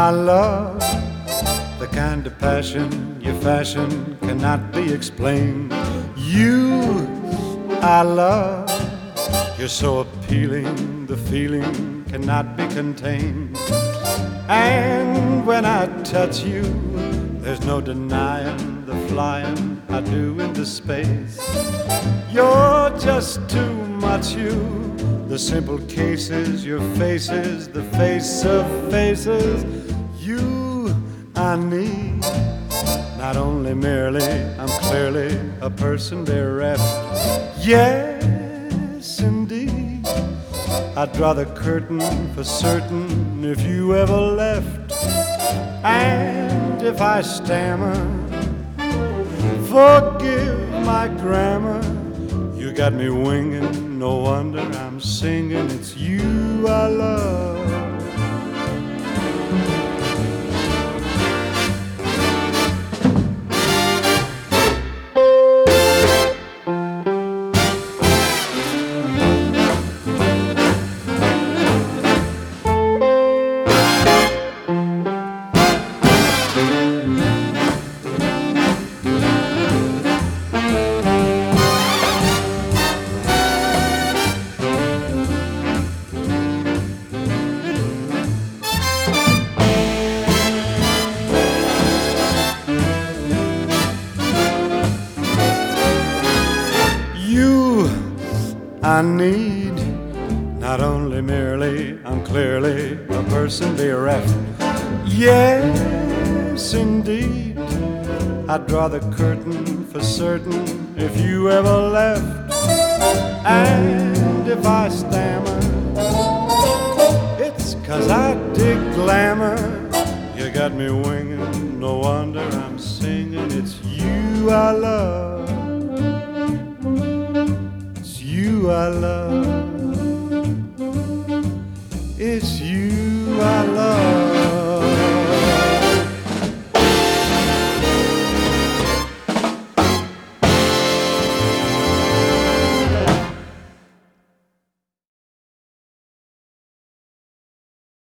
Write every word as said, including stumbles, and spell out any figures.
I love the kind of passion your fashion cannot be explained. You, I love, you're so appealing, the feeling cannot be contained. And when I touch you, there's no denying the flying I do into space. You're just too much you, the simple cases, your faces, the face of faces. You, I need, not only merely, I'm clearly a person bereft. Yes, indeed, I'd draw the curtain for certain if you ever left. And if I stammer, forgive my grammar. You got me winging, no wonder I'm singing. It's you I love. I need, not only merely, I'm clearly a person bereft. Yes, indeed, I'd draw the curtain for certain if you ever left. And if I stammer, it's 'cause I dig glamour. You got me winging, no wonder I'm singing. It's you I love. You I love, it's you I love.